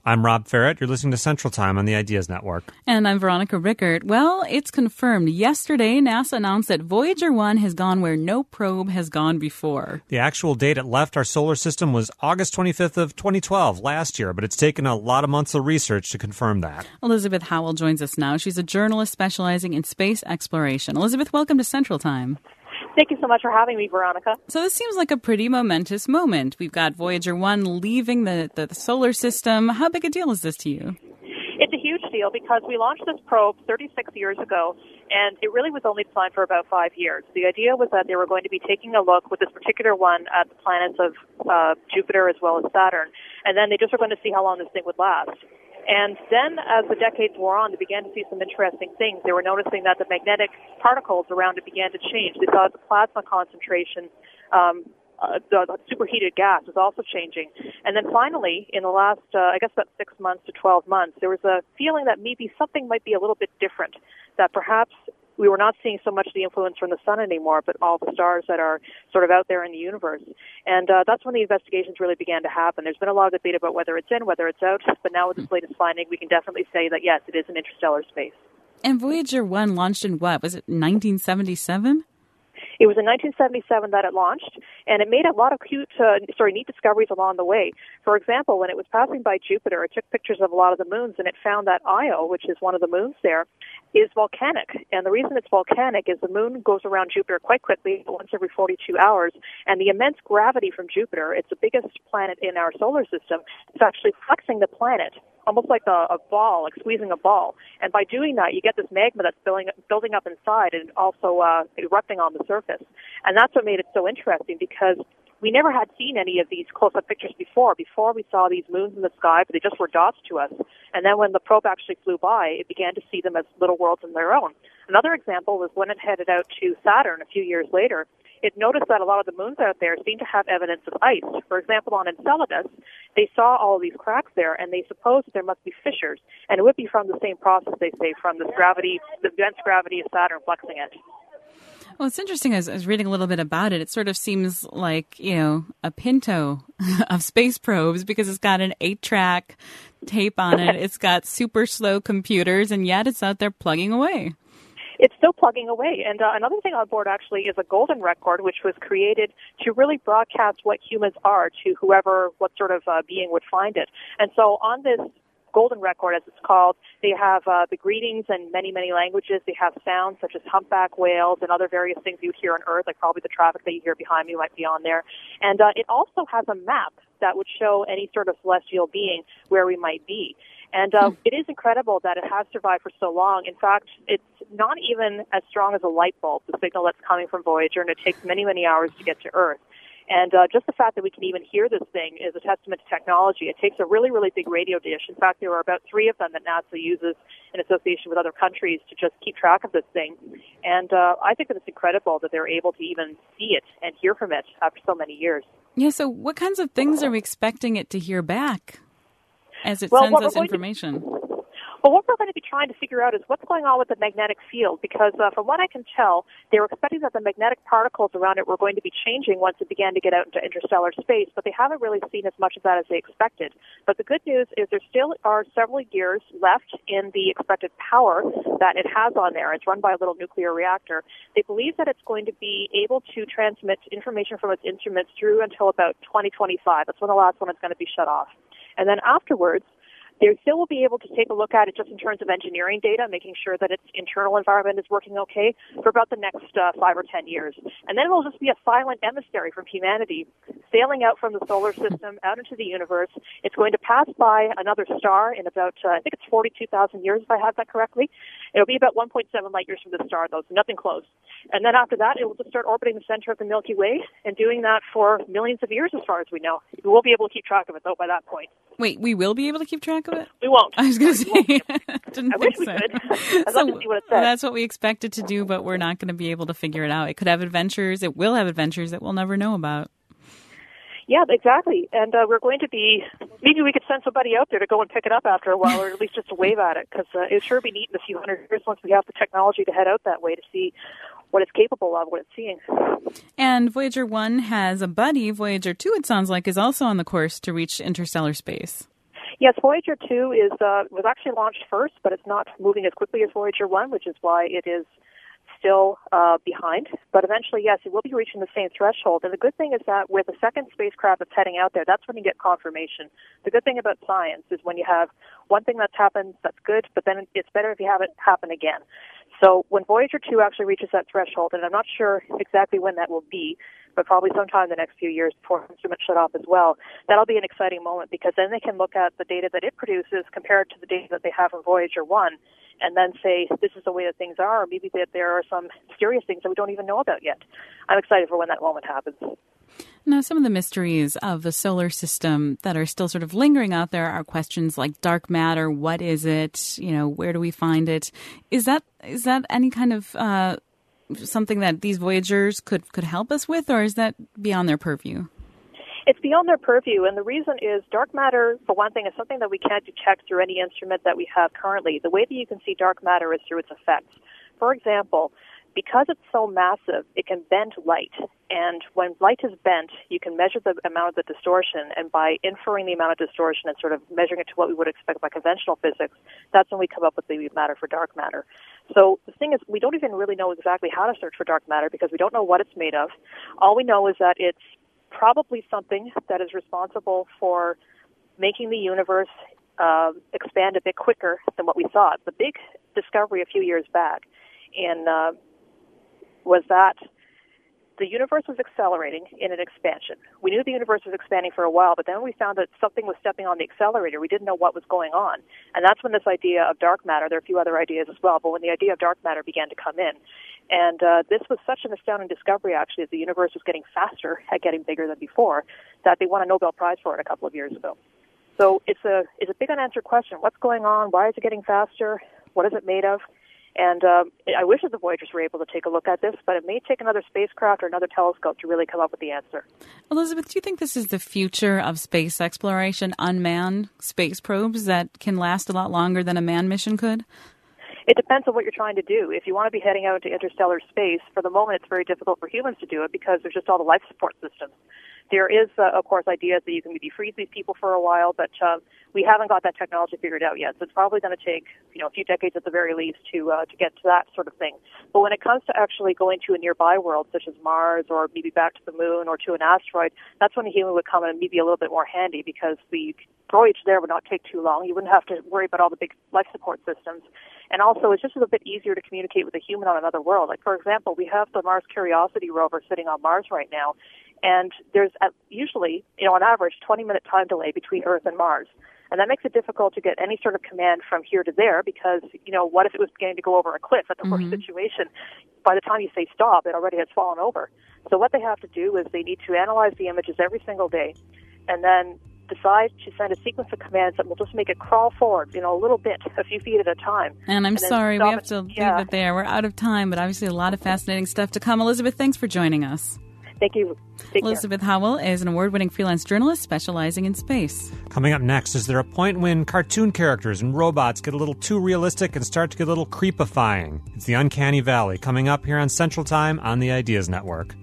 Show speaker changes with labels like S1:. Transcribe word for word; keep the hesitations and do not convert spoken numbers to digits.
S1: I'm Rob Ferrett. You're listening to Central Time on the Ideas Network.
S2: And I'm Veronica Rickert. Well, it's confirmed. Yesterday, NASA announced that Voyager one has gone where no probe has gone before.
S1: The actual date it left our solar system was August twenty-fifth of twenty twelve, last year, but it's taken a lot of months of research to confirm that.
S2: Elizabeth Howell joins us now. She's a journalist specializing in space exploration. Elizabeth, welcome to Central Time.
S3: Thank you so much for having me, Veronica.
S2: So this seems like a pretty momentous moment. We've got Voyager one leaving the, the, the solar system. How big a deal is this to you?
S3: It's a huge deal because we launched this probe thirty-six years ago, and it really was only designed for about five years. The idea was that they were going to be taking a look with this particular one at the planets of uh, Jupiter as well as Saturn, and then they just were going to see how long this thing would last. And then, as the decades wore on, they began to see some interesting things. They were noticing that the magnetic particles around it began to change. They saw the plasma concentration, um, uh, the, the superheated gas was also changing. And then finally, in the last, uh, I guess about six months to twelve months, there was a feeling that maybe something might be a little bit different, that perhaps we were not seeing so much the influence from the sun anymore, but all the stars that are sort of out there in the universe. And uh, that's when the investigations really began to happen. There's been a lot of debate about whether it's in, whether it's out, but now with this latest finding, we can definitely say that, yes, it is in interstellar space.
S2: And Voyager one launched in what? Was it nineteen seventy-seven?
S3: It was in nineteen seventy-seven that it launched, and it made a lot of cute, uh, sorry, neat discoveries along the way. For example, when it was passing by Jupiter, it took pictures of a lot of the moons, and it found that Io, which is one of the moons there, is volcanic. And the reason it's volcanic is the moon goes around Jupiter quite quickly, once every forty-two hours, and the immense gravity from Jupiter, it's the biggest planet in our solar system, it's actually flexing the planet, almost like a, a ball, like squeezing a ball. And by doing that, you get this magma that's building, building up inside and also uh, erupting on the surface. And that's what made it so interesting, because we never had seen any of these close-up pictures before. Before, we saw these moons in the sky, but they just were dots to us. And then when the probe actually flew by, it began to see them as little worlds in their own. Another example was when it headed out to Saturn a few years later. It noticed that a lot of the moons out there seemed to have evidence of ice. For example, on Enceladus, they saw all of these cracks there, and they supposed that there must be fissures. And it would be from the same process, they say, from this gravity, the dense gravity of Saturn flexing it.
S2: Well, it's interesting. As I was reading a little bit about it, it sort of seems like, you know, a Pinto of space probes, because it's got an eight-track tape on it. It's got super slow computers, and yet it's out there plugging away.
S3: It's still plugging away. And uh, another thing on board actually is a golden record, which was created to really broadcast what humans are to whoever, what sort of uh, being would find it. And so on this golden record, as it's called, they have uh, the greetings in many, many languages. They have sounds such as humpback whales and other various things you hear on Earth, like probably the traffic that you hear behind me might be on there. And uh, it also has a map that would show any sort of celestial being where we might be. And uh, it is incredible that it has survived for so long. In fact, it's not even as strong as a light bulb, the signal that's coming from Voyager, and it takes many, many hours to get to Earth. And uh, just the fact that we can even hear this thing is a testament to technology. It takes a really, really big radio dish. In fact, there are about three of them that NASA uses in association with other countries to just keep track of this thing. And uh, I think that it's incredible that they're able to even see it and hear from it after so many years.
S2: Yeah, so what kinds of things are we expecting it to hear back as it
S3: well,
S2: sends us information?
S3: To, well, what we're going to be trying to figure out is what's going on with the magnetic field, because uh, from what I can tell, they were expecting that the magnetic particles around it were going to be changing once it began to get out into interstellar space, but they haven't really seen as much of that as they expected. But the good news is there still are several years left in the expected power that it has on there. It's run by a little nuclear reactor. They believe that it's going to be able to transmit information from its instruments through until about twenty twenty-five. That's when the last one is going to be shut off. And then afterwards, they still will be able to take a look at it just in terms of engineering data, making sure that its internal environment is working okay for about the next uh, five or ten years. And then it will just be a silent emissary from humanity, sailing out from the solar system, out into the universe. It's going to pass by another star in about, uh, I think it's forty-two thousand years, if I have that correctly. It'll be about one point seven light years from the star, though, so nothing close. And then after that, it will just start orbiting the center of the Milky Way and doing that for millions of years, as far as we know. We will be able to keep track of it, though, by that point.
S2: Wait, we will be able to keep track of it?
S3: We won't.
S2: I was going to say, didn't
S3: I
S2: think
S3: wish we
S2: so.
S3: could. I'd
S2: So
S3: love to see what it says.
S2: that's what we expect it to do, but we're not going to be able to figure it out. It could have adventures. It will have adventures that we'll never know about.
S3: Yeah, exactly. And uh, we're going to be, maybe we could send somebody out there to go and pick it up after a while, or at least just to wave at it, because uh, it would sure be neat in a few hundred years once we have the technology to head out that way to see what it's capable of, what it's seeing.
S2: And Voyager one has a buddy. Voyager two, it sounds like, is also on the course to reach interstellar space.
S3: Yes, Voyager two is uh, was actually launched first, but it's not moving as quickly as Voyager one, which is why it is still uh, behind. But eventually, yes, it will be reaching the same threshold. And the good thing is that with the second spacecraft that's heading out there, that's when you get confirmation. The good thing about science is when you have one thing that's happened that's good, but then it's better if you have it happen again. So when Voyager two actually reaches that threshold, and I'm not sure exactly when that will be, but probably sometime in the next few years before instruments shut off as well, that'll be an exciting moment because then they can look at the data that it produces compared to the data that they have from Voyager one and then say, this is the way that things are, or maybe that there are some serious things that we don't even know about yet. I'm excited for when that moment happens.
S2: Now, some of the mysteries of the solar system that are still sort of lingering out there are questions like dark matter. What is it? You know, where do we find it? Is that is that any kind of uh, something that these Voyagers could, could help us with, or is that beyond their purview?
S3: It's beyond their purview, and the reason is dark matter, for one thing, is something that we can't detect through any instrument that we have currently. The way that you can see dark matter is through its effects. For example, because it's so massive, it can bend light. And when light is bent, you can measure the amount of the distortion. And by inferring the amount of distortion and sort of measuring it to what we would expect by conventional physics, that's when we come up with the matter for dark matter. So the thing is, we don't even really know exactly how to search for dark matter because we don't know what it's made of. All we know is that it's probably something that is responsible for making the universe uh, expand a bit quicker than what we thought. The big discovery a few years back in uh, was that the universe was accelerating in an expansion. We knew the universe was expanding for a while, but then we found that something was stepping on the accelerator. We didn't know what was going on. And that's when this idea of dark matter, there are a few other ideas as well, but when the idea of dark matter began to come in. And uh, this was such an astounding discovery, actually, as the universe was getting faster at getting bigger than before, that they won a Nobel Prize for it a couple of years ago. So it's a, it's a big unanswered question. What's going on? Why is it getting faster? What is it made of? And um, I wish that the Voyagers were able to take a look at this, but it may take another spacecraft or another telescope to really come up with the answer.
S2: Elizabeth, do you think this is the future of space exploration, unmanned space probes that can last a lot longer than a manned mission could?
S3: It depends on what you're trying to do. If you want to be heading out into interstellar space, for the moment it's very difficult for humans to do it because there's just all the life support systems. There is, uh, of course, ideas that you can maybe freeze these people for a while, but uh, we haven't got that technology figured out yet. So it's probably going to take, you know, a few decades at the very least to uh, to get to that sort of thing. But when it comes to actually going to a nearby world, such as Mars or maybe back to the moon or to an asteroid, that's when a human would come in and maybe a little bit more handy because the voyage there would not take too long. You wouldn't have to worry about all the big life support systems. And also, it's just a bit easier to communicate with a human on another world. Like, for example, we have the Mars Curiosity rover sitting on Mars right now, and there's at usually, you know, on average, twenty-minute time delay between Earth and Mars. And that makes it difficult to get any sort of command from here to there because, you know, what if it was beginning to go over a cliff at the mm-hmm. worst situation? By the time you say stop, it already has fallen over. So what they have to do is they need to analyze the images every single day and then decide to send a sequence of commands that will just make it crawl forward, you know, a little bit, a few feet at a time.
S2: And I'm
S3: and
S2: sorry, we have
S3: it.
S2: to leave
S3: yeah.
S2: it there. We're out of time, but obviously a lot of fascinating stuff to come. Elizabeth, thanks for joining us.
S3: Thank you. Take
S2: Elizabeth
S3: care.
S2: Howell is an award-winning freelance journalist specializing in space.
S1: Coming up next, is there a point when cartoon characters and robots get a little too realistic and start to get a little creepifying? It's the Uncanny Valley, coming up here on Central Time on the Ideas Network.